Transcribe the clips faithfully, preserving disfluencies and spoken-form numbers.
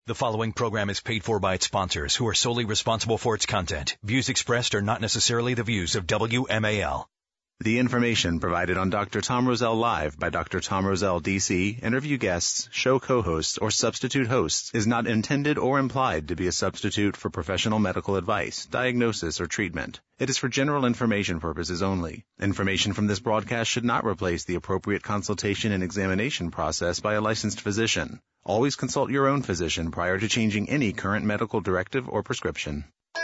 The following program is paid for by its sponsors, who are solely responsible for its content. Views expressed are not necessarily the views of W M A L. The information provided on Doctor Tom Rosell Live by Doctor Tom Rosell, D C, interview guests, show co-hosts, or substitute hosts is not intended or implied to be a substitute for professional medical advice, diagnosis, or treatment. It is for general information purposes only. Information from this broadcast should not replace the appropriate consultation and examination process by a licensed physician. Always consult your own physician prior to changing any current medical directive or prescription.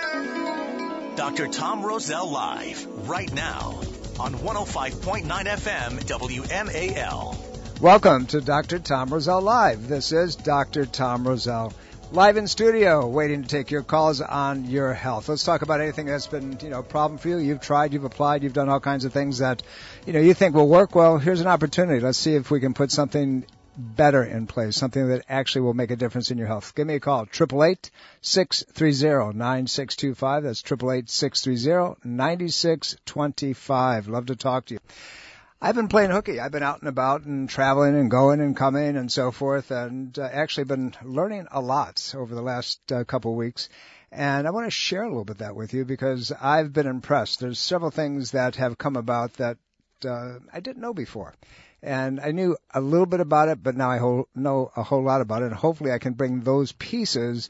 Doctor Tom Rosell Live, right now, on one oh five point nine F M W M A L. Welcome to Doctor Tom Rosell Live. This is Doctor Tom Rosell, live in studio, waiting to take your calls on your health. Let's talk about anything that's been, you know, a problem for you. You've tried, you've applied, you've done all kinds of things that, you know, you think will work. Well, here's an opportunity. Let's see if we can put something better in place, something that actually will make a difference in your health. Give me a call, eight eight eight, six three zero, nine six two five. That's eight eight eight, six three zero, nine six two five. Love to talk to you. I've been playing hooky. I've been out and about and traveling and going and coming and so forth, and uh, actually been learning a lot over the last uh, couple of weeks. And I want to share a little bit of that with you because I've been impressed. There's several things that have come about that uh, I didn't know before. And I knew a little bit about it, but now I whole, know a whole lot about it. And hopefully I can bring those pieces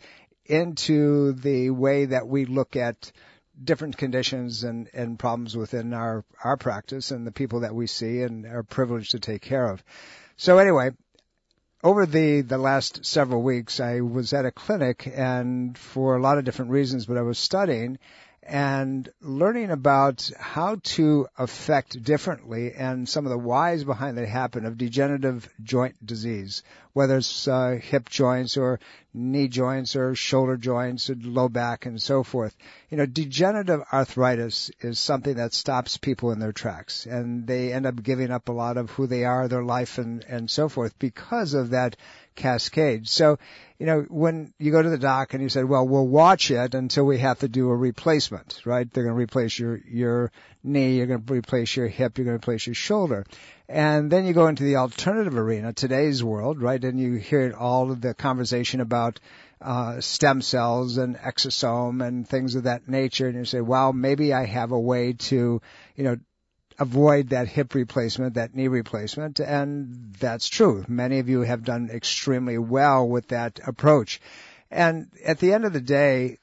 into the way that we look at different conditions and, and problems within our, our practice and the people that we see and are privileged to take care of. So anyway, over the, the last several weeks, I was at a clinic, and for a lot of different reasons, but I was studying and learning about how to affect differently and some of the whys behind the happen of degenerative joint disease, whether it's uh, hip joints or knee joints or shoulder joints or low back and so forth. You know, degenerative arthritis is something that stops people in their tracks, and they end up giving up a lot of who they are, their life, and, and so forth because of that cascade. So, you know, when you go to the doc and you say, well, we'll watch it until we have to do a replacement, right? They're going to replace your, your knee, you're going to replace your hip, you're going to replace your shoulder. And then you go into the alternative arena, today's world, right? And you hear all of the conversation about uh stem cells and exosome and things of that nature. And you say, well, maybe I have a way to, you know, avoid that hip replacement, that knee replacement, and that's true. Many of you have done extremely well with that approach. And at the end of the day,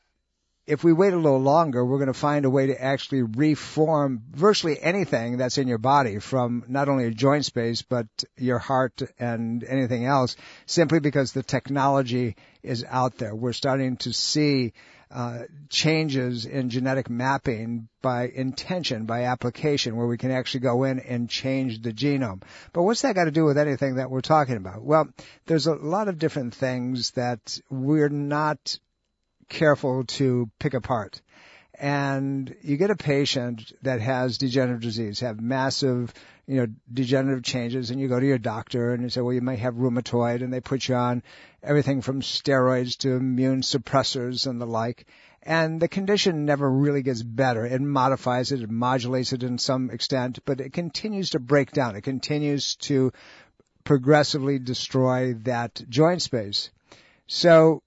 if we wait a little longer, we're going to find a way to actually reform virtually anything that's in your body, from not only your joint space, but your heart and anything else, simply because the technology is out there. We're starting to see uh changes in genetic mapping by intention, by application, where we can actually go in and change the genome. But what's that got to do with anything that we're talking about? Well, there's a lot of different things that we're not careful to pick apart. And you get a patient that has degenerative disease, have massive, you know, degenerative changes, and you go to your doctor and you say, well, you may have rheumatoid, and they put you on everything from steroids to immune suppressors and the like. And the condition never really gets better. It modifies it, it modulates it in some extent, but it continues to break down. It continues to progressively destroy that joint space. So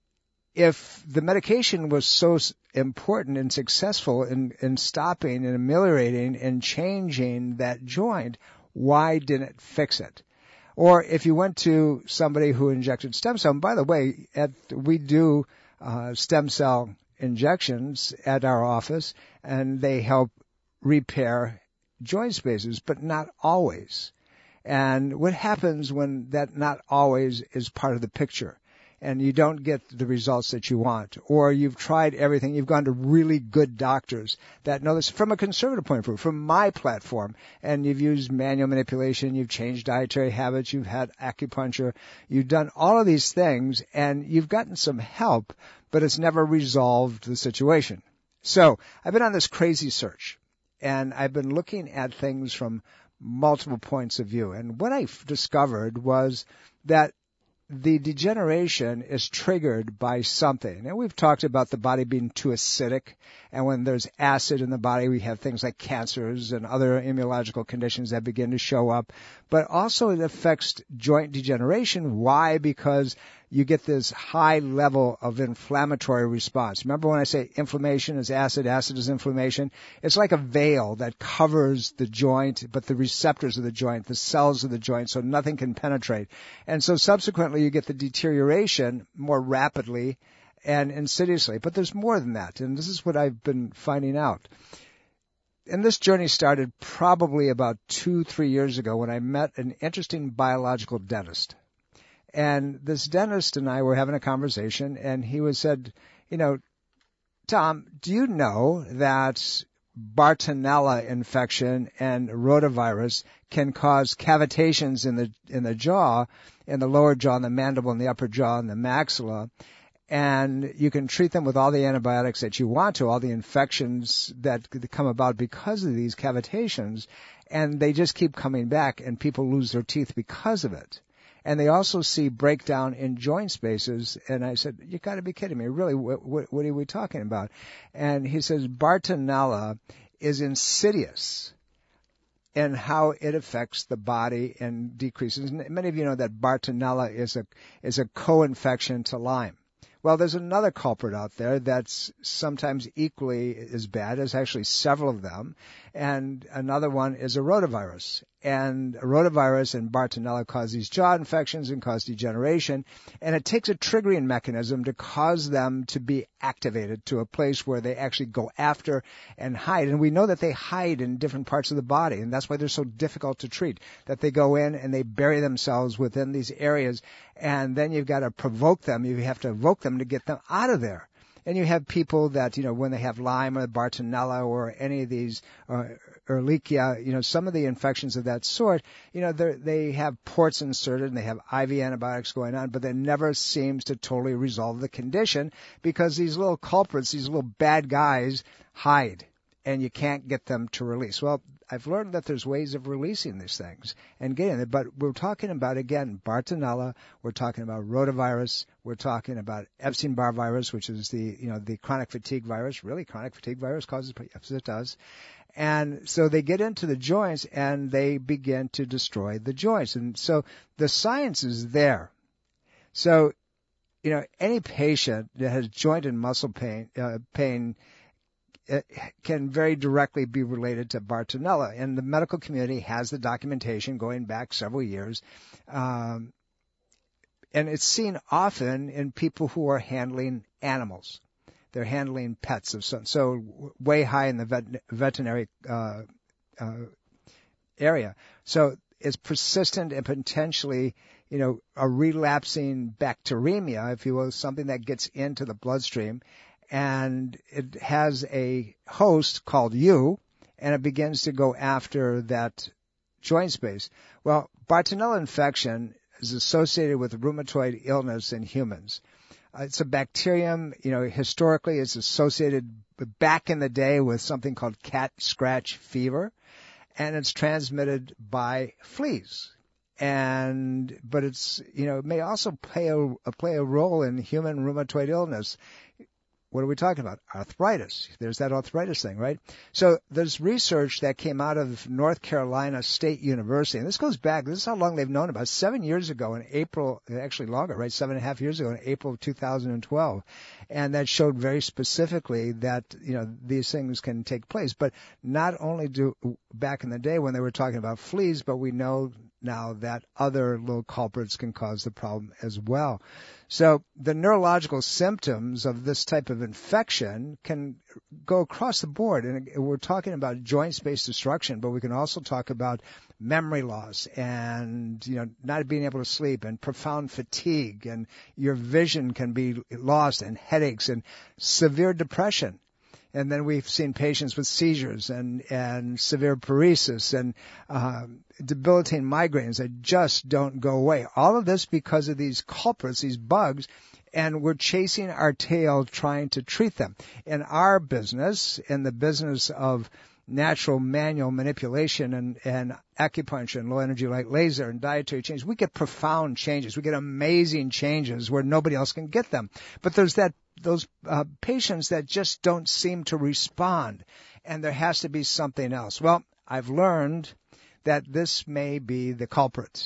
if the medication was so important and successful in, in stopping and ameliorating and changing that joint, why didn't it fix it? Or if you went to somebody who injected stem cell, and by the way, at, we do uh, stem cell injections at our office, and they help repair joint spaces, but not always. And what happens when that not always is part of the picture, and you don't get the results that you want, or you've tried everything, you've gone to really good doctors that know this from a conservative point of view, from my platform, and you've used manual manipulation, you've changed dietary habits, you've had acupuncture, you've done all of these things, and you've gotten some help, but it's never resolved the situation. So I've been on this crazy search, and I've been looking at things from multiple points of view, and what I discovered was that the degeneration is triggered by something. And we've talked about the body being too acidic, and when there's acid in the body, we have things like cancers and other immunological conditions that begin to show up. But also it affects joint degeneration. Why? Because you get this high level of inflammatory response. Remember when I say inflammation is acid, acid is inflammation? It's like a veil that covers the joint, but the receptors of the joint, the cells of the joint, so nothing can penetrate. And so subsequently you get the deterioration more rapidly and insidiously. But there's more than that, and this is what I've been finding out. And this journey started probably about two, three years ago when I met an interesting biological dentist. And this dentist and I were having a conversation, and he was said, you know, Tom, do you know that Bartonella infection and rotavirus can cause cavitations in the in the jaw, in the lower jaw, and the mandible, and the upper jaw, and the maxilla? And you can treat them with all the antibiotics that you want to, all the infections that come about because of these cavitations, and they just keep coming back, and people lose their teeth because of it. And they also see breakdown in joint spaces. And I said, you got to be kidding me. Really, what, what, what are we talking about? And he says Bartonella is insidious in how it affects the body and decreases. And many of you know that Bartonella is a is a co-infection to Lyme. Well, there's another culprit out there that's sometimes equally as bad. There's actually several of them. And another one is a rotavirus. And a rotavirus and Bartonella cause these jaw infections and cause degeneration. And it takes a triggering mechanism to cause them to be activated to a place where they actually go after and hide. And we know that they hide in different parts of the body. And that's why they're so difficult to treat, that they go in and they bury themselves within these areas. And then you've got to provoke them. You have to evoke them to get them out of there. And you have people that, you know, when they have Lyme or Bartonella or any of these, uh, Ehrlichia, you know, some of the infections of that sort, you know, they have ports inserted and they have I V antibiotics going on, but that never seems to totally resolve the condition because these little culprits, these little bad guys hide and you can't get them to release. Well, I've learned that there's ways of releasing these things and getting it, but we're talking about, again, Bartonella, we're talking about rotavirus, we're talking about Epstein-Barr virus, which is the, you know, the chronic fatigue virus. Really, chronic fatigue virus causes, yes, it does. And so they get into the joints and they begin to destroy the joints. And so the science is there. So, you know, any patient that has joint and muscle pain, uh, pain, it can very directly be related to Bartonella. And the medical community has the documentation going back several years. Um, and it's seen often in people who are handling animals. They're handling pets of some, so way high in the vet, veterinary uh, uh, area. So it's persistent and potentially, you know, a relapsing bacteremia, if you will, something that gets into the bloodstream. And it has a host called you, and it begins to go after that joint space. Well, Bartonella infection is associated with rheumatoid illness in humans. Uh, it's a bacterium, you know, historically it's associated back in the day with something called cat scratch fever, and it's transmitted by fleas. And, but it's, you know, it may also play a, play a role in human rheumatoid illness. What are we talking about? Arthritis. There's that arthritis thing, right? So there's research that came out of North Carolina State University, and this goes back, this is how long they've known about, it. seven years ago in April, actually longer, right? Seven and a half years ago in April of two thousand twelve. And that showed very specifically that, you know, these things can take place. But not only do, back in the day when they were talking about fleas, but we know now that other little culprits can cause the problem as well. So the neurological symptoms of this type of infection can go across the board. And we're talking about joint space destruction, but we can also talk about memory loss and, you know, not being able to sleep and profound fatigue, and your vision can be lost, and headaches and severe depression. And then we've seen patients with seizures and, and severe paresis and um, debilitating migraines that just don't go away. All of this because of these culprits, these bugs, and we're chasing our tail trying to treat them. In our business, in the business of natural manual manipulation and, and acupuncture and low-energy light laser and dietary change, we get profound changes. We get amazing changes where nobody else can get them. But there's that those uh, patients that just don't seem to respond, and there has to be something else. Well, I've learned that this may be the culprit.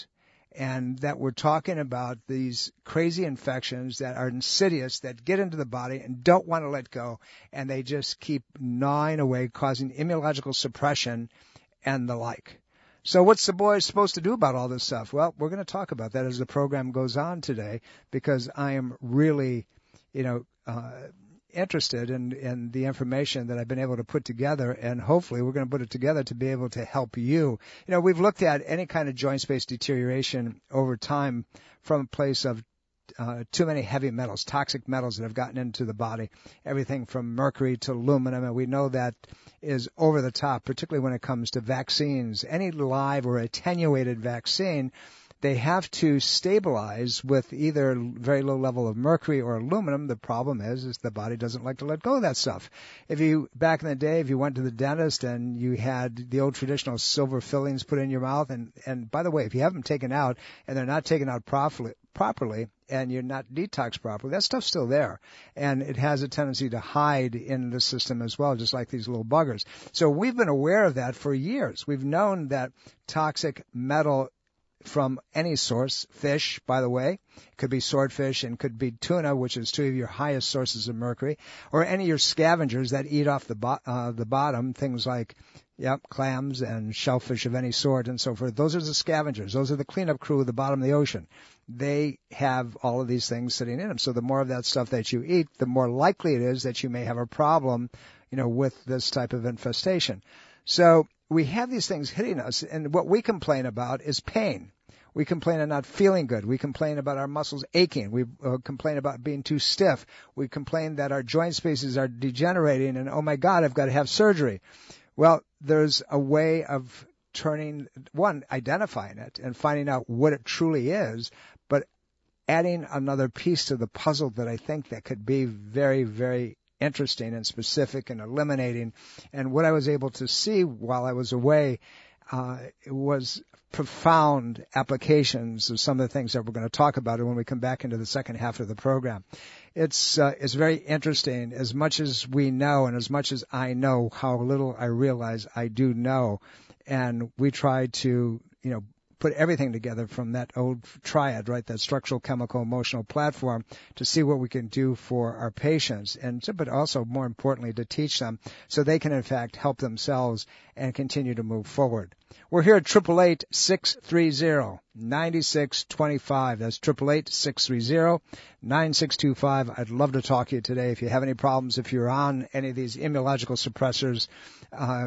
and that we're talking about these crazy infections that are insidious, that get into the body and don't want to let go, and they just keep gnawing away, causing immunological suppression and the like. So what's the boy supposed to do about all this stuff? Well, we're going to talk about that as the program goes on today, because I am really, you know, uh, interested in, in the information that I've been able to put together, and hopefully we're going to put it together to be able to help you. You know, we've looked at any kind of joint space deterioration over time from a place of Uh, too many heavy metals, toxic metals that have gotten into the body, everything from mercury to aluminum, and we know that is over the top, particularly when it comes to vaccines. Any live or attenuated vaccine, they have to stabilize with either very low level of mercury or aluminum. The problem is, is the body doesn't like to let go of that stuff. If you, back in the day, if you went to the dentist and you had the old traditional silver fillings put in your mouth, and, and by the way, if you have them taken out and they're not taken out properly, properly, and you're not detoxed properly, that stuff's still there. And it has a tendency to hide in the system as well, just like these little buggers. So we've been aware of that for years. We've known that toxic metal from any source, fish, by the way, could be swordfish and could be tuna, which is two of your highest sources of mercury, or any of your scavengers that eat off the, bo- uh, the bottom, things like Yep, clams and shellfish of any sort and so forth. Those are the scavengers. Those are the cleanup crew at the bottom of the ocean. They have all of these things sitting in them. So the more of that stuff that you eat, the more likely it is that you may have a problem, you know, with this type of infestation. So we have these things hitting us, and what we complain about is pain. We complain of not feeling good. We complain about our muscles aching. We uh, complain about being too stiff. We complain that our joint spaces are degenerating, and oh my God, I've got to have surgery. Well, there's a way of turning, one, identifying it and finding out what it truly is, but adding another piece to the puzzle that I think that could be very, very interesting and specific and eliminating. And what I was able to see while I was away uh, was profound applications of some of the things that we're going to talk about when we come back into the second half of the program. It's uh, it's very interesting. As much as we know and as much as I know, how little I realize I do know. And we try to, you know, put everything together from that old triad, right, that structural, chemical, emotional platform, to see what we can do for our patients, and but also, more importantly, to teach them so they can, in fact, help themselves and continue to move forward. We're here at eight eight eight, six three zero, nine six two five. That's eight eight eight, six three zero, nine six two five. I'd love to talk to you today. If you have any problems, if you're on any of these immunological suppressors, uh,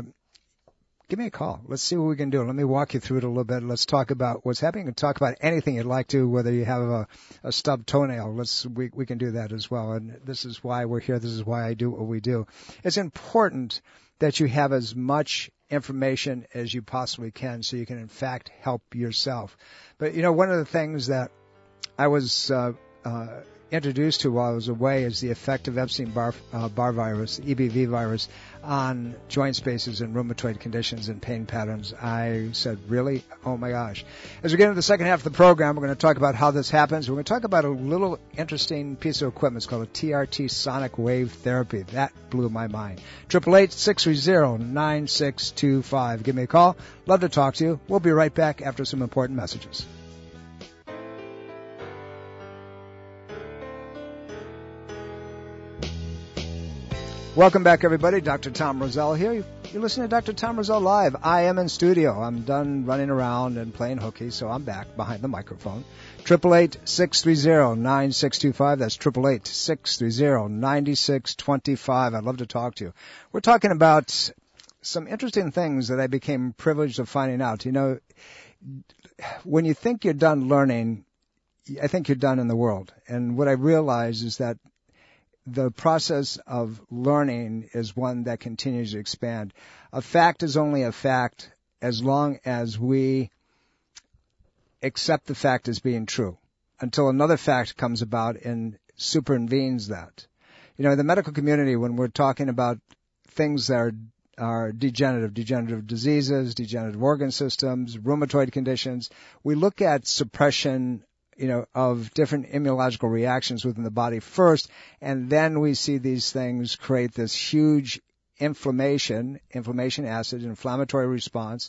give me a call. Let's see what we can do. Let me walk you through it a little bit. Let's talk about what's happening and talk about anything you'd like to, whether you have a, a stubbed toenail. Let's, we, we can do that as well. And this is why we're here. This is why I do what we do. It's important that you have as much information as you possibly can so you can, in fact, help yourself. But, you know, one of the things that I was uh, uh, introduced to while I was away is the effect of Epstein-Barr uh, Barr virus, E B V virus, on joint spaces and rheumatoid conditions and pain patterns. I said, really? Oh, my gosh. As we get into the second half of the program, we're going to talk about how this happens. We're going to talk about a little interesting piece of equipment. It's called a T R T sonic wave therapy. That blew my mind. eight eight eight, six three zero, nine six two five. Give me a call. Love to talk to you. We'll be right back after some important messages. Welcome back, everybody. Doctor Tom Rosell here. You're listening to Doctor Tom Rosell Live. I am in studio. I'm done running around and playing hooky, so I'm back behind the microphone. eight eight eight, six three zero, nine six two five. That's eight eight eight, six three zero, nine six two five. I'd love to talk to you. We're talking about some interesting things that I became privileged of finding out. You know, when you think you're done learning, I think you're done in the world. And what I realize is that the process of learning is one that continues to expand. A fact is only a fact as long as we accept the fact as being true, until another fact comes about and supervenes that. You know, in the medical community, when we're talking about things that are, are degenerative, degenerative diseases, degenerative organ systems, rheumatoid conditions, we look at suppression, you know, of different immunological reactions within the body first, and then we see these things create this huge inflammation, inflammation acid, inflammatory response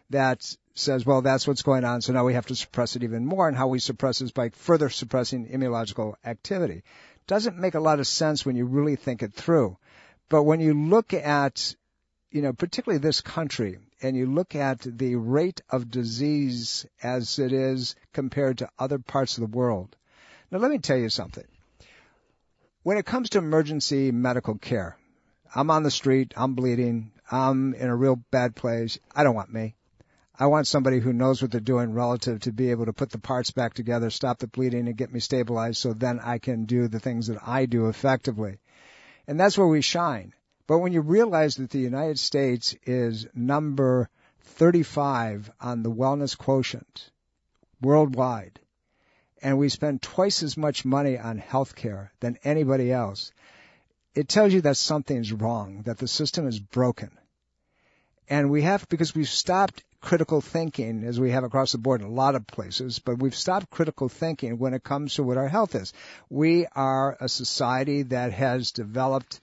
that says, well, that's what's going on, so now we have to suppress it even more, and how we suppress is by further suppressing immunological activity. Doesn't make a lot of sense when you really think it through. But when you look at, you know, particularly this country, and you look at the rate of disease as it is compared to other parts of the world. Now, let me tell you something. When it comes to emergency medical care, I'm on the street, I'm bleeding, I'm in a real bad place. I don't want me. I want somebody who knows what they're doing relative to be able to put the parts back together, stop the bleeding, and get me stabilized so then I can do the things that I do effectively. And that's where we shine. But when you realize that the United States is number thirty-five on the wellness quotient worldwide, and we spend twice as much money on health care than anybody else, it tells you that something's wrong, that the system is broken. And we have, because we've stopped critical thinking, as we have across the board in a lot of places, but we've stopped critical thinking when it comes to what our health is. We are a society that has developed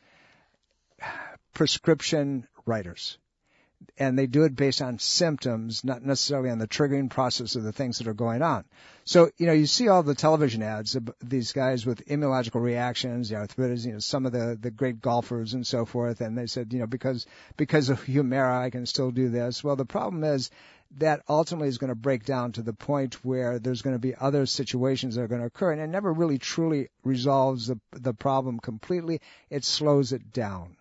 prescription writers, and they do it based on symptoms, not necessarily on the triggering process of the things that are going on. So, you know, you see all the television ads of these guys with immunological reactions, the arthritis, you know, some of the, the great golfers and so forth, and they said, you know, because, because of Humira, I can still do this. Well, the problem is that ultimately is going to break down to the point where there's going to be other situations that are going to occur, and it never really truly resolves the, the problem completely. It slows it down.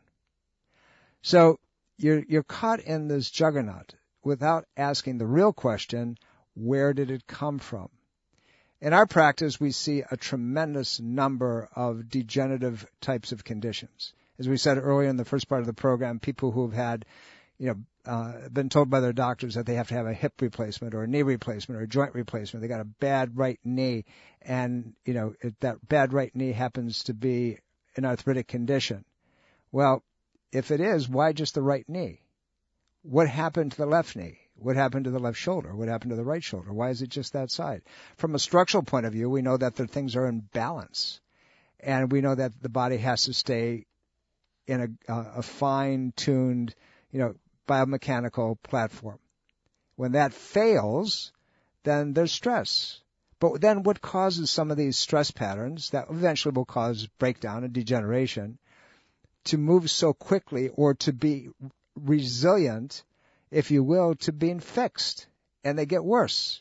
So you're, you're caught in this juggernaut without asking the real question, where did it come from? In our practice, we see a tremendous number of degenerative types of conditions. As we said earlier in the first part of the program, people who have had, you know, uh, been told by their doctors that they have to have a hip replacement or a knee replacement or a joint replacement. They got a bad right knee, and, you know, it, that bad right knee happens to be an arthritic condition. Well, if it is, why just the right knee? What happened to the left knee? What happened to the left shoulder? What happened to the right shoulder? Why is it just that side? From a structural point of view, we know that the things are in balance. And we know that the body has to stay in a, a fine-tuned, you know, biomechanical platform. When that fails, then there's stress. But then what causes some of these stress patterns that eventually will cause breakdown and degeneration to move so quickly, or to be resilient, if you will, to being fixed, and they get worse.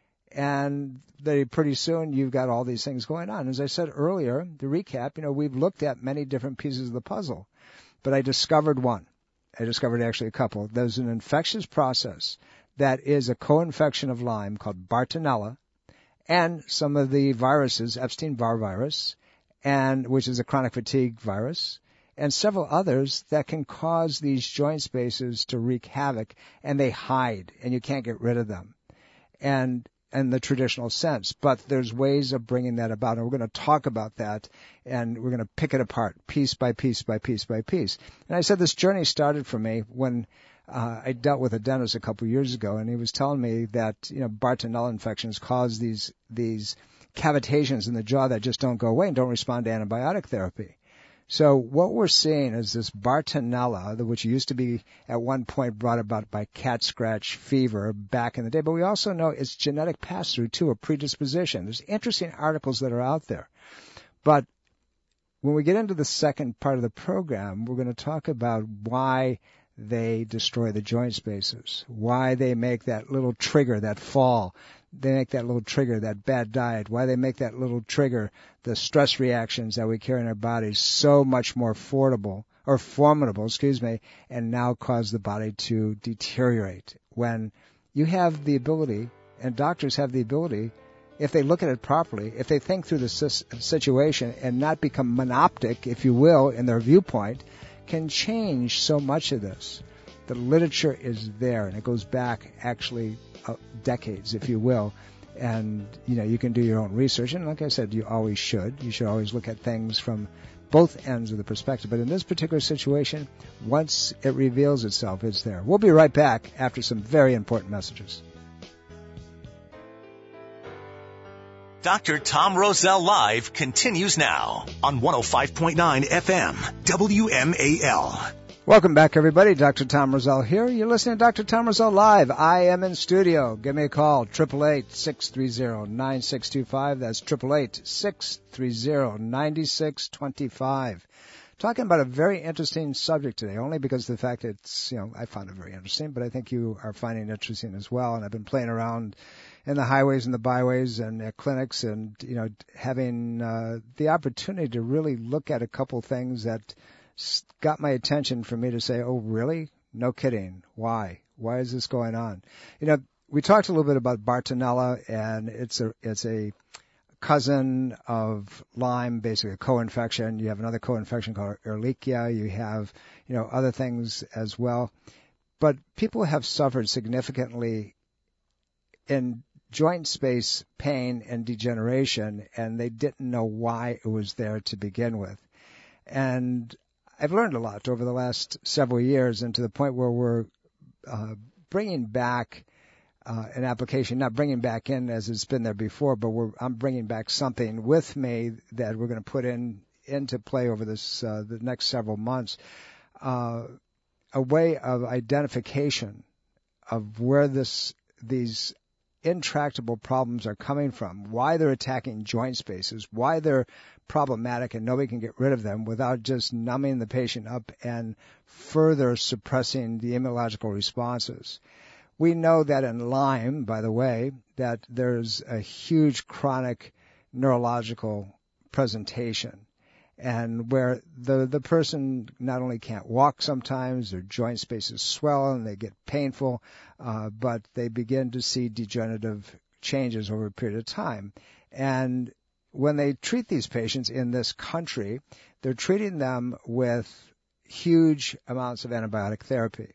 And they pretty soon you've got all these things going on. As I said earlier, to recap, you know, we've looked at many different pieces of the puzzle, but I discovered one. I discovered actually a couple. There's an infectious process that is a co-infection of Lyme called Bartonella, and some of the viruses, Epstein-Barr virus, and which is a chronic fatigue virus, and several others that can cause these joint spaces to wreak havoc, and they hide, and you can't get rid of them, and in the traditional sense. But there's ways of bringing that about, and we're going to talk about that, and we're going to pick it apart piece by piece by piece by piece. And I said this journey started for me when uh, I dealt with a dentist a couple of years ago, and he was telling me that, you know, Bartonella infections cause these these cavitations in the jaw that just don't go away and don't respond to antibiotic therapy. So what we're seeing is this Bartonella, which used to be at one point brought about by cat scratch fever back in the day, but we also know it's genetic pass-through too, a predisposition. There's interesting articles that are out there. But when we get into the second part of the program, we're going to talk about why they destroy the joint spaces, why they make that little trigger, that fall. They make that little trigger, that bad diet, why they make that little trigger, the stress reactions that we carry in our bodies so much more affordable, or formidable, excuse me, and now cause the body to deteriorate. When you have the ability, and doctors have the ability, if they look at it properly, if they think through the situation and not become monoptic, if you will, in their viewpoint, can change so much of this. The literature is there, and it goes back actually uh, decades, if you will. And, you know, you can do your own research. And like I said, you always should. You should always look at things from both ends of the perspective. But in this particular situation, once it reveals itself, it's there. We'll be right back after some very important messages. Doctor Tom Rosell Live continues now on one oh five point nine F M, W M A L. Welcome back, everybody. Doctor Tom Rosell here. You're listening to Doctor Tom Rosell Live. I am in studio. Give me a call, eight eight eight, six three zero, nine six two five. That's eight eight eight, six three zero, nine six two five. Talking about a very interesting subject today, only because of the fact it's, you know, I found it very interesting, but I think you are finding it interesting as well. And I've been playing around in the highways and the byways and at clinics and, you know, having uh, the opportunity to really look at a couple things that got my attention for me to say, oh, really? No kidding. Why? Why is this going on? You know, we talked a little bit about Bartonella, and it's a it's a cousin of Lyme, basically a co-infection. You have another co-infection called Ehrlichia. You have, you know, other things as well. But people have suffered significantly in joint space pain and degeneration, and they didn't know why it was there to begin with. And I've learned a lot over the last several years, and to the point where we're uh, bringing back uh, an application, not bringing back in as it's been there before, but we're, I'm bringing back something with me that we're going to put in into play over this uh, the next several months, uh, a way of identification of where this these intractable problems are coming from, why they're attacking joint spaces, why they're problematic and nobody can get rid of them without just numbing the patient up and further suppressing the immunological responses. We know that in Lyme, by the way, that there's a huge chronic neurological presentation, and where the the person not only can't walk sometimes, their joint spaces swell and they get painful, uh, but they begin to see degenerative changes over a period of time. And when they treat these patients in this country, they're treating them with huge amounts of antibiotic therapy.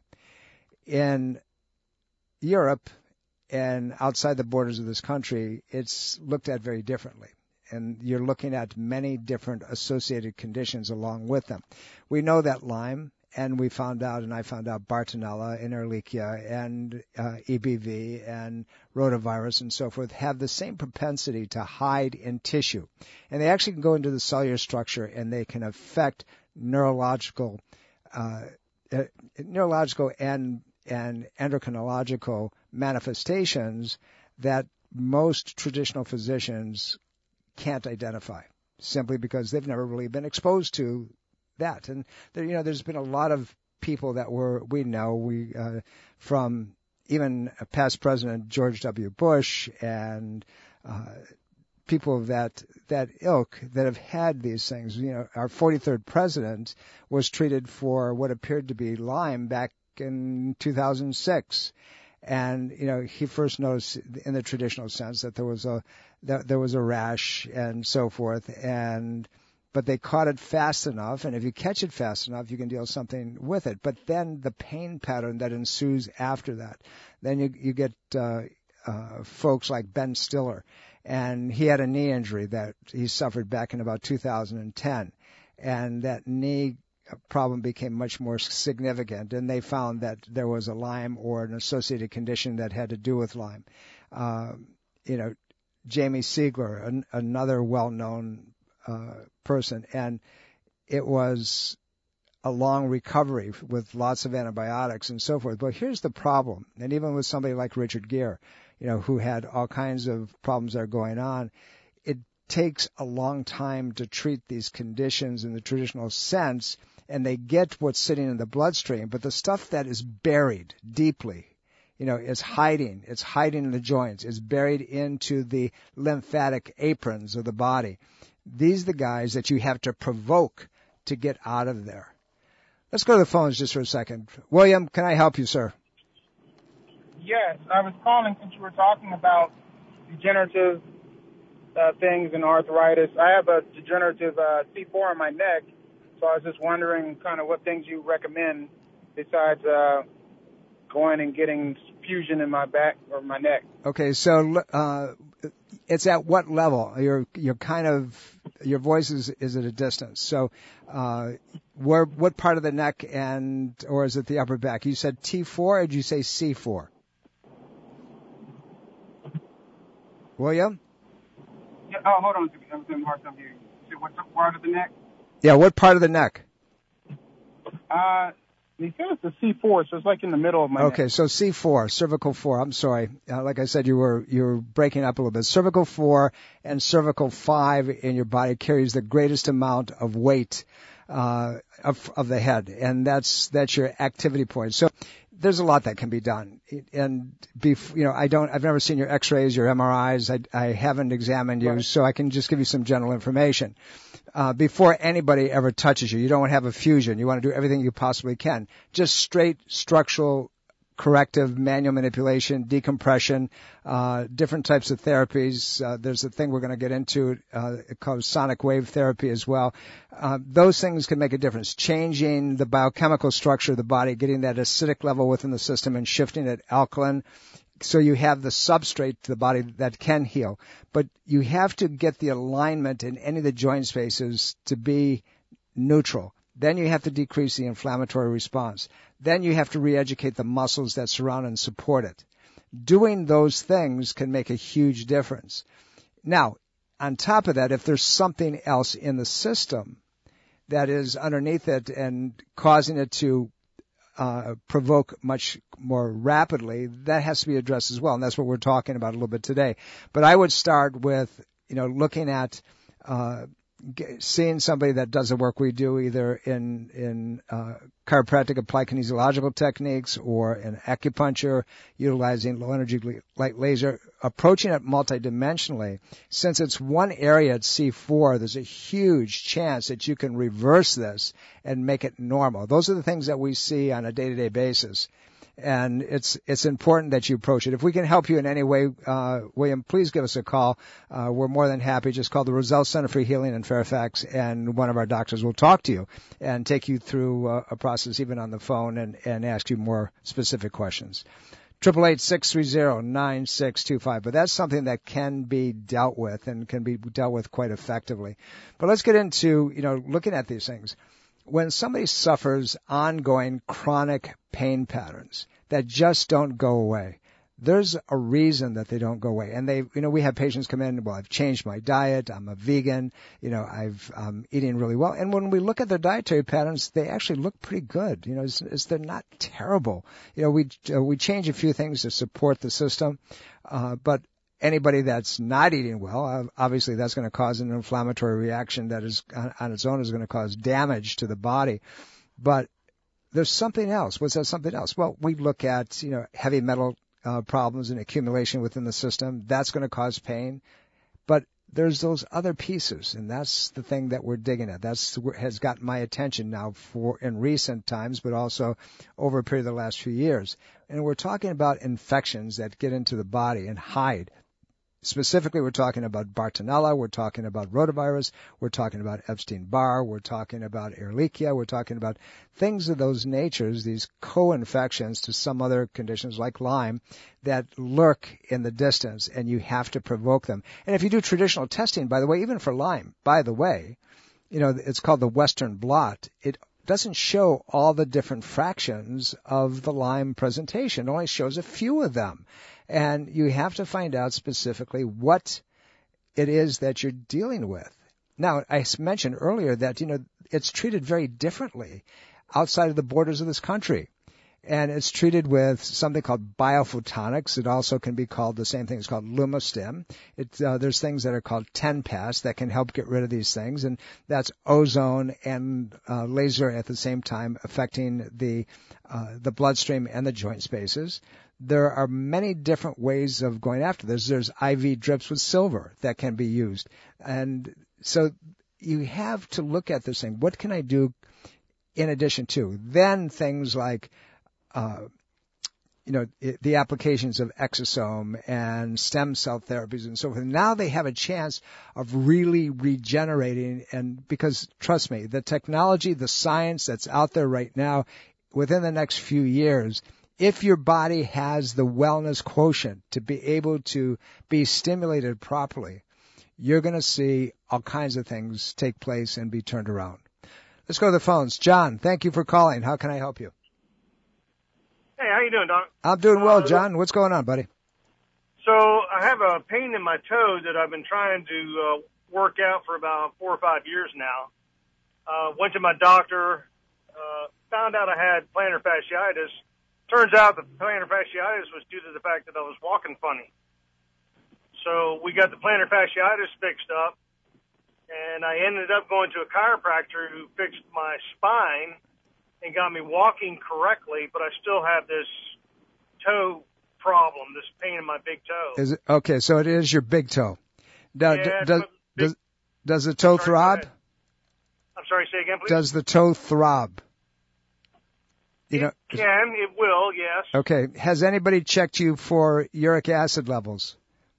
In Europe and outside the borders of this country, it's looked at very differently. And you're looking at many different associated conditions along with them. We know that Lyme, and we found out, and I found out Bartonella and Ehrlichia and uh, E B V and rotavirus and so forth have the same propensity to hide in tissue. And they actually can go into the cellular structure and they can affect neurological, uh, uh, neurological and, and endocrinological manifestations that most traditional physicians can't identify, simply because they've never really been exposed to that. And there, you know, there's been a lot of people that were we know we uh, from even past President George W. Bush and uh, people of that that ilk that have had these things. You know, our forty-third president was treated for what appeared to be Lyme back in two thousand six. And, you know, he first noticed in the traditional sense that there was a, that there was a rash and so forth. And, but they caught it fast enough. And if you catch it fast enough, you can deal something with it. But then the pain pattern that ensues after that, then you, you get, uh, uh, folks like Ben Stiller. And he had a knee injury that he suffered back in about two thousand ten. And that knee problem became much more significant, and they found that there was a Lyme or an associated condition that had to do with Lyme. Uh, you know, Jamie Siegler, an, another well-known uh, person, and it was a long recovery with lots of antibiotics and so forth. But here's the problem, and even with somebody like Richard Gere, you know, who had all kinds of problems that are going on, it takes a long time to treat these conditions in the traditional sense, and they get what's sitting in the bloodstream, but the stuff that is buried deeply, you know, is hiding. It's hiding in the joints. It's buried into the lymphatic aprons of the body. These are the guys that you have to provoke to get out of there. Let's go to the phones just for a second. William, can I help you, sir? Yes, I was calling since you were talking about degenerative uh, things and arthritis. I have a degenerative uh, C four in my neck. So I was just wondering kind of what things you recommend besides uh, going and getting fusion in my back or my neck. Okay, so uh, it's at what level? You're you're kind of your voice is, is at a distance. So uh, where what part of the neck and or is it the upper back? You said T four, or did you say C four? William? Yeah, oh, hold on. I was in hard time hearing you. What part of the neck? Yeah, what part of the neck? Uh, He said it's the C four, so it's like in the middle of my Okay, neck. so C four, cervical four. I'm sorry. Uh, like I said, you were you were breaking up a little bit. Cervical four and cervical five in your body carries the greatest amount of weight uh, of, of the head, and that's that's your activity point. So there's a lot that can be done. And bef- you know, I don't. I've never seen your X-rays, your M R Is. I, I haven't examined you, Right. so I can just give you some general information. Uh, before anybody ever touches you, you don't want to have a fusion. You want to do everything you possibly can. Just straight structural corrective, manual manipulation, decompression, uh, different types of therapies. Uh, there's a thing we're going to get into uh, called sonic wave therapy as well. Uh, those things can make a difference. Changing the biochemical structure of the body, getting that acidic level within the system and shifting it alkaline, so you have the substrate to the body that can heal. But you have to get the alignment in any of the joint spaces to be neutral. Then you have to decrease the inflammatory response. Then you have to re-educate the muscles that surround and support it. Doing those things can make a huge difference. Now, on top of that, if there's something else in the system that is underneath it and causing it to Uh, provoke much more rapidly, that has to be addressed as well, and that's what we're talking about a little bit today. But I would start with, you know, looking at uh, g- seeing somebody that does the work we do, either in in uh, chiropractic applied kinesiological techniques or in acupuncture, utilizing low energy light laser, approaching it multidimensionally. Since it's one area at C four, there's a huge chance that you can reverse this and make it normal. Those are the things that we see on a day-to-day basis. And it's it's important that you approach it. If we can help you in any way, uh, William, please give us a call. Uh, we're more than happy. Just call the Roselle Center for Healing in Fairfax, and one of our doctors will talk to you and take you through uh, a process even on the phone and, and ask you more specific questions. eight eight eight, six three zero, nine six two five. But that's something that can be dealt with and can be dealt with quite effectively. But let's get into, you know, looking at these things. When somebody suffers ongoing chronic pain patterns that just don't go away, there's a reason that they don't go away. And they, you know, we have patients come in, well, I've changed my diet, I'm a vegan, you know, I've, um, eating really well. And when we look at their dietary patterns, they actually look pretty good. You know, it's, it's, they're not terrible. You know, we, uh, we change a few things to support the system, uh, but anybody that's not eating well, obviously that's going to cause an inflammatory reaction that is on its own is going to cause damage to the body. But there's something else. What's that something else? Well, we look at, you know, heavy metal uh, problems and accumulation within the system. That's going to cause pain. But there's those other pieces, and that's the thing that we're digging at. That's what has gotten my attention now for in recent times, but also over a period of the last few years. And we're talking about infections that get into the body and hide. Specifically, we're talking about Bartonella, we're talking about rotavirus, we're talking about Epstein-Barr, we're talking about Ehrlichia, we're talking about things of those natures, these co-infections to some other conditions like Lyme that lurk in the distance, and you have to provoke them. And if you do traditional testing, by the way, even for Lyme, by the way, you know, it's called the Western blot. It doesn't show all the different fractions of the Lyme presentation. It only shows a few of them. And you have to find out specifically what it is that you're dealing with. Now, I mentioned earlier that, you know, it's treated very differently outside of the borders of this country. And it's treated with something called biophotonics. It also can be called the same thing. It's called Lumistim. It, uh, there's things that are called TenPass that can help get rid of these things. And that's ozone and uh, laser at the same time affecting the uh, the bloodstream and the joint spaces. There are many different ways of going after this. There's I V drips with silver that can be used. And so you have to look at this thing. What can I do in addition to? Then things like Uh, you know, it, the applications of exosome and stem cell therapies and so forth. Now they have a chance of really regenerating, and because, trust me, the technology, the science that's out there right now, within the next few years, if your body has the wellness quotient to be able to be stimulated properly, you're going to see all kinds of things take place and be turned around. Let's go to the phones. John, thank you for calling. How can I help you? Hey, how you doing, Doc? I'm doing well, John. What's going on, buddy? So I have a pain in my toe that I've been trying to uh, work out for about four or five years now. Uh, went to my doctor. Uh, found out I had plantar fasciitis. Turns out the plantar fasciitis was due to the fact that I was walking funny. So we got the plantar fasciitis fixed up, and I ended up going to a chiropractor who fixed my spine and got me walking correctly, but I still have this toe problem, this pain in my big toe. Is it okay? So it is your big toe. Now, yeah, does, big, does does the toe sorry, throb? I'm sorry, say again, please. Does the toe throb? You it know, can, it will, yes. Okay. Has anybody checked you for uric acid levels?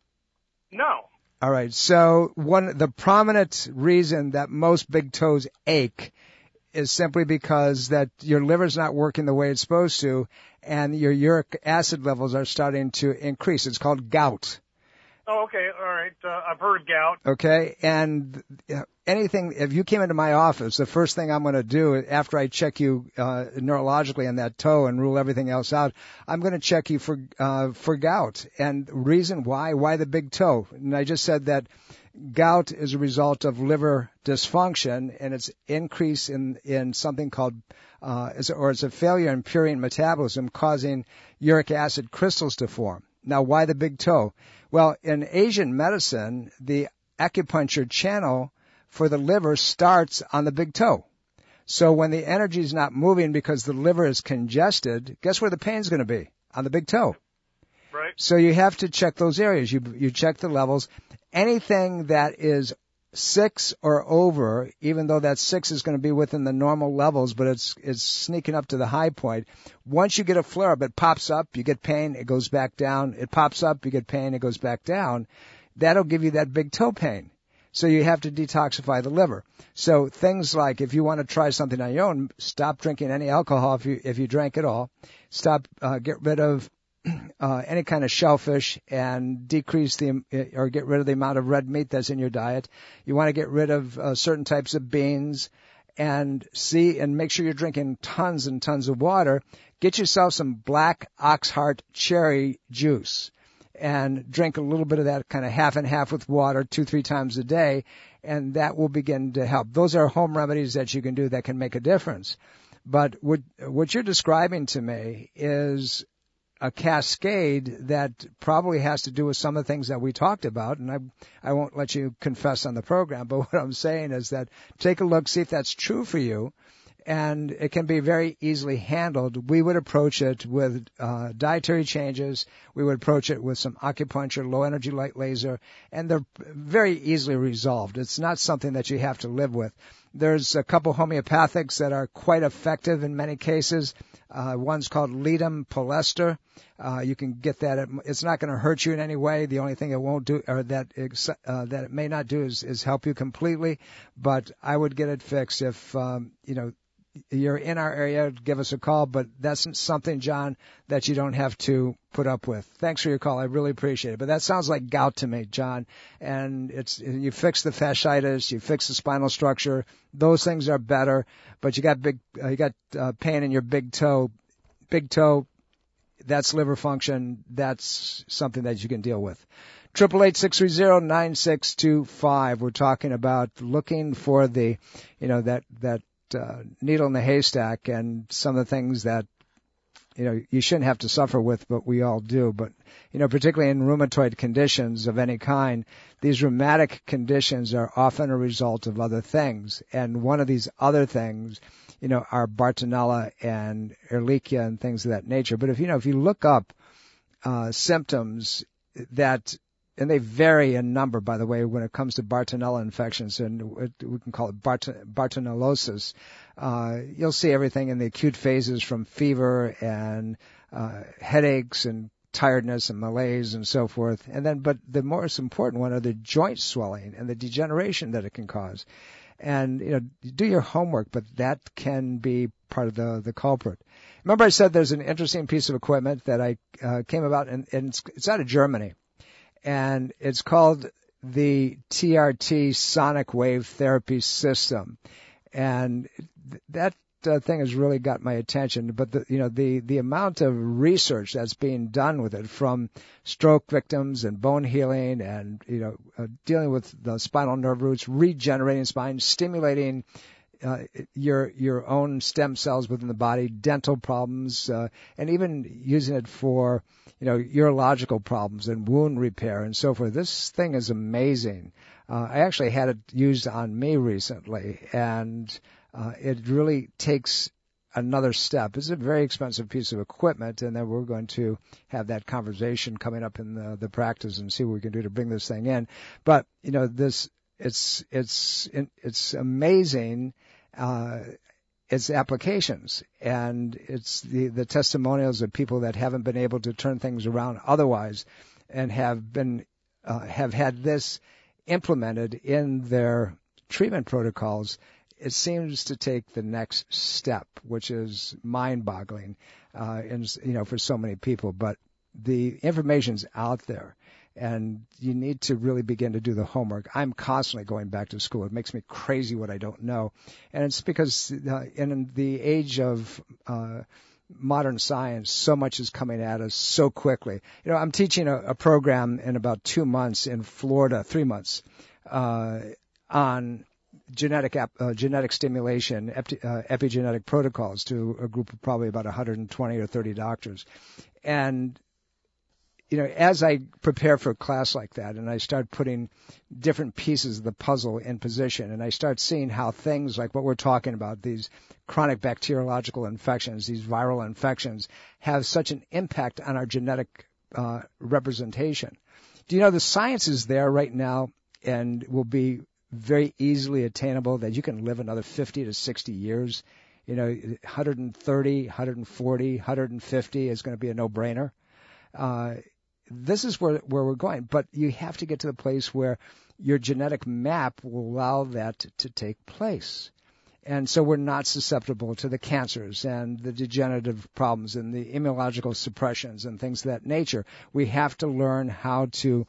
No. All right. So one, the prominent reason that most big toes ache is simply because that your liver's not working the way it's supposed to, and your uric acid levels are starting to increase. It's called gout. Oh, okay. All right. Uh, I've heard gout. Okay. And anything, if you came into my office, the first thing I'm going to do after I check you uh, neurologically on that toe and rule everything else out, I'm going to check you for uh, for gout. And reason why? Why the big toe? And I just said that gout is a result of liver dysfunction, and it's increase in, in something called, uh, or it's a failure in purine metabolism causing uric acid crystals to form. Now, why the big toe? Well, in Asian medicine, the acupuncture channel for the liver starts on the big toe. So when the energy is not moving because the liver is congested, guess where the pain's going to be? On the big toe. Right. So you have to check those areas. You you check the levels. Anything that is six or over, even though that six is going to be within the normal levels, but it's it's sneaking up to the high point. Once you get a flare-up, it pops up, you get pain, it goes back down. It pops up, you get pain, it goes back down. That'll give you that big toe pain. So you have to detoxify the liver. So things like if you want to try something on your own, stop drinking any alcohol if you if you drank at all. Stop, uh, get rid of Uh, any kind of shellfish and decrease the or get rid of the amount of red meat that's in your diet. You want to get rid of uh, certain types of beans and see and make sure you're drinking tons and tons of water. Get yourself some black oxheart cherry juice and drink a little bit of that kind of half and half with water two, three times a day, and that will begin to help. Those are home remedies that you can do that can make a difference. But what, what you're describing to me is a cascade that probably has to do with some of the things that we talked about, and I I won't let you confess on the program, but what I'm saying is that take a look, see if that's true for you, and it can be very easily handled. We would approach it with uh, dietary changes. We would approach it with some acupuncture, low-energy light laser, and they're very easily resolved. It's not something that you have to live with. There's a couple homeopathics that are quite effective in many cases. Uh, one's called Ledum Polester. Uh, you can get that. At, it's not going to hurt you in any way. The only thing it won't do, or that uh, that it may not do, is, is help you completely. But I would get it fixed if um, you know you're in our area. Give us a call. But that's something, John, that you don't have to put up with. Thanks for your call. I really appreciate it. But that sounds like gout to me, John. And it's you fix the fasciitis, you fix the spinal structure. Those things are better. But you got big, uh, you got uh, pain in your big toe. Big toe, that's liver function. That's something that you can deal with. Triple eight six three zero nine six two five. We're talking about looking for the, you know, that that uh, needle in the haystack, and some of the things that you know you shouldn't have to suffer with, but we all do. But you know, particularly in rheumatoid conditions of any kind, these rheumatic conditions are often a result of other things, and one of these other things, you know, are Bartonella and Ehrlichia and things of that nature. But if you know, if you look up uh, symptoms that, and they vary in number, by the way, when it comes to Bartonella infections, and we can call it Bart- Bartonellosis, uh, you'll see everything in the acute phases from fever and uh, headaches and tiredness and malaise and so forth. And then, but the most important one are the joint swelling and the degeneration that it can cause. And, you know, do your homework, but that can be part of the, the culprit. Remember I said there's an interesting piece of equipment that I uh, came about, and, and it's, it's out of Germany. And it's called the T R T Sonic Wave Therapy System. And that uh, thing has really got my attention. But, the, you know, the, the amount of research that's being done with it, from stroke victims and bone healing and, you know, uh, dealing with the spinal nerve roots, regenerating spine, stimulating uh, your your own stem cells within the body, dental problems, uh, and even using it for, you know, urological problems and wound repair and so forth. This thing is amazing. Uh, I actually had it used on me recently, and uh, it really takes another step. It's a very expensive piece of equipment, and then we're going to have that conversation coming up in the, the practice and see what we can do to bring this thing in. But, you know, this, it's, it's, it's amazing, uh, its applications, and it's the, the testimonials of people that haven't been able to turn things around otherwise and have been, uh, have had this implemented in their treatment protocols. It seems to take the next step, which is mind-boggling, uh, in, you know, for so many people. But the information's out there, and you need to really begin to do the homework. I'm constantly going back to school. It makes me crazy what I don't know, and it's because uh, in the age of uh, modern science, so much is coming at us so quickly. You know, I'm teaching a, a program in about two months in Florida, three months, uh, on genetic uh, genetic stimulation, epi, uh, epigenetic protocols to a group of probably about one hundred twenty or thirty doctors. And, you know, as I prepare for a class like that and I start putting different pieces of the puzzle in position and I start seeing how things like what we're talking about, these chronic bacteriological infections, these viral infections, have such an impact on our genetic uh, representation. Do you know the science is there right now and will be very easily attainable, that you can live another fifty to sixty years. You know, one hundred thirty, one hundred forty, one hundred fifty is going to be a no-brainer. Uh, this is where, where we're going. But you have to get to the place where your genetic map will allow that to, to take place. And so we're not susceptible to the cancers and the degenerative problems and the immunological suppressions and things of that nature. We have to learn how to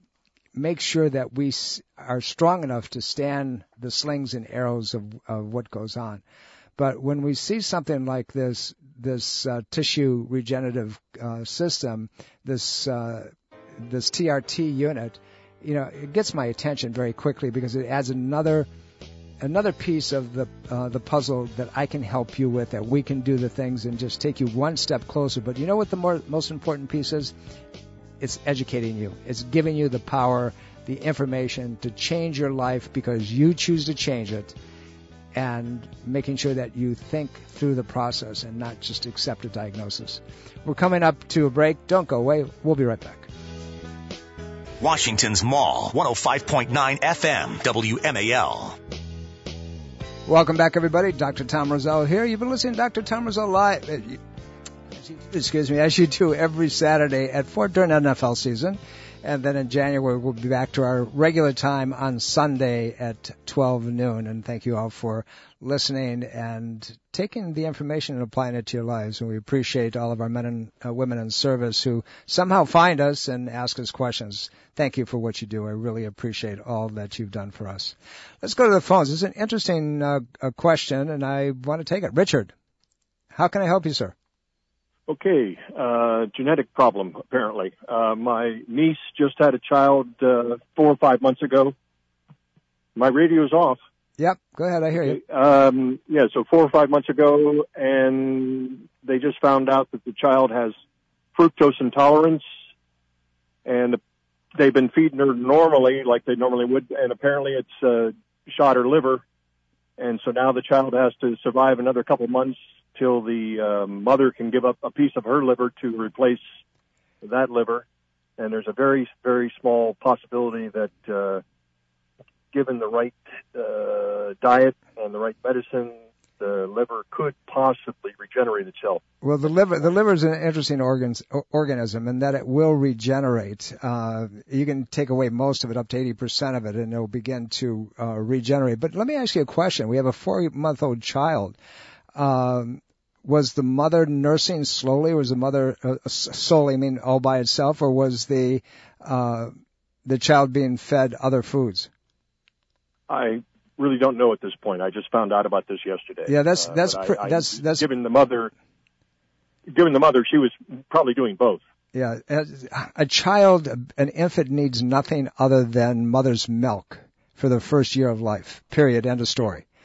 make sure that we are strong enough to stand the slings and arrows of, of what goes on. But when we see something like this, this uh, tissue regenerative uh, system, this uh, this T R T unit, you know, it gets my attention very quickly because it adds another another piece of the uh, the puzzle that I can help you with, that we can do the things and just take you one step closer. But you know what the more, most important piece is? It's educating you. It's giving you the power, the information to change your life because you choose to change it, and making sure that you think through the process and not just accept a diagnosis. We're coming up to a break. Don't go away. We'll be right back. Washington's Mall, one oh five point nine F M, W M A L. Welcome back, everybody. Doctor Tom Rosell here. You've been listening to Doctor Tom Rosell Live. Excuse me, as you do every Saturday at four during N F L season. And then in January, we'll be back to our regular time on Sunday at twelve noon. And thank you all for listening and taking the information and applying it to your lives. And we appreciate all of our men and uh, women in service who somehow find us and ask us questions. Thank you for what you do. I really appreciate all that you've done for us. Let's go to the phones. This is an interesting uh, a question, and I want to take it. Richard, how can I help you, sir? Okay, uh, genetic problem, apparently. Uh, my niece just had a child uh, four or five months ago. My radio's off. Yep, go ahead, I hear okay. you. Um, yeah, so four or five months ago, and they just found out that the child has fructose intolerance, and they've been feeding her normally, like they normally would, and apparently it's uh, shot her liver, and so now the child has to survive another couple months till the uh, mother can give up a piece of her liver to replace that liver. And there's a very, very small possibility that uh, given the right uh, diet and the right medicine, the liver could possibly regenerate itself. Well, the liver, the liver is an interesting organs, organism in that it will regenerate. Uh, you can take away most of it, up to eighty percent of it, and it will begin to uh, regenerate. But let me ask you a question. We have a four-month-old child. Um, was the mother nursing slowly? Was the mother uh, solely, I mean, all by itself, or was the uh, the child being fed other foods? I really don't know at this point. I just found out about this yesterday. Yeah, that's uh, that's pr- I, I, that's that's given the mother. Given the mother, she was probably doing both. Yeah, a child, an infant needs nothing other than mother's milk for the first year of life. Period. End of story.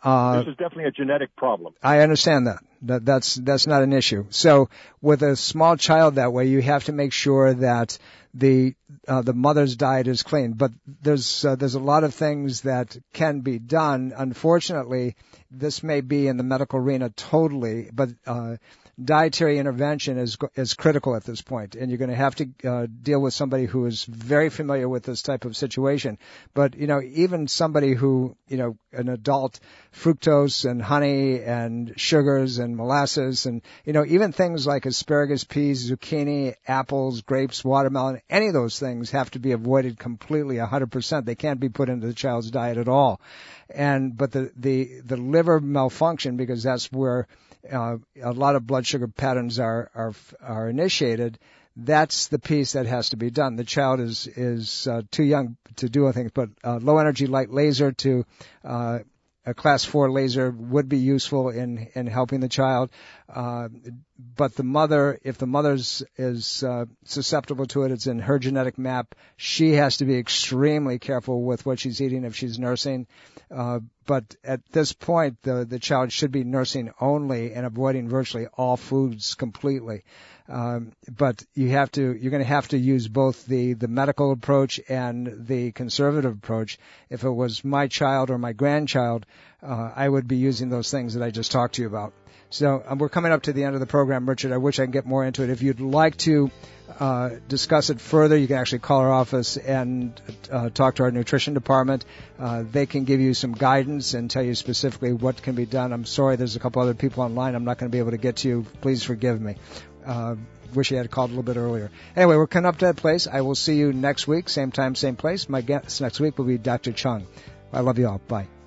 Uh, this is definitely a genetic problem. I understand that. that. That's that's not an issue. So with a small child that way, you have to make sure that the uh, the mother's diet is clean. But there's uh, there's a lot of things that can be done. Unfortunately, this may be in the medical arena totally, but uh, dietary intervention is is critical at this point, and you're going to have to uh, deal with somebody who is very familiar with this type of situation. But you know, even somebody who, you know, an adult, fructose and honey and sugars and molasses and, you know, even things like asparagus, peas, zucchini, apples, grapes, watermelon, any of those things have to be avoided completely, one hundred percent. They can't be put into the child's diet at all. And but the the the liver malfunction, because that's where Uh, a lot of blood sugar patterns are, are, are initiated. That's the piece that has to be done. The child is, is, uh, too young to do anything, but, uh, low energy light laser to, uh, a class four laser would be useful in, in helping the child. Uh, but the mother, if the mother's is, uh, susceptible to it, it's in her genetic map. She has to be extremely careful with what she's eating if she's nursing. Uh, but at this point, the, the child should be nursing only and avoiding virtually all foods completely. Um, but you have to, you're going to have to use both the, the medical approach and the conservative approach. If it was my child or my grandchild, uh, I would be using those things that I just talked to you about. So um, we're coming up to the end of the program, Richard. I wish I could get more into it. If you'd like to uh, discuss it further, you can actually call our office and uh, talk to our nutrition department. Uh, they can give you some guidance and tell you specifically what can be done. I'm sorry, there's a couple other people online. I'm not going to be able to get to you. Please forgive me. Uh, wish you had called a little bit earlier. Anyway, we're coming up to that place. I will see you next week, same time, same place. My guest next week will be Doctor Chung. I love you all. Bye.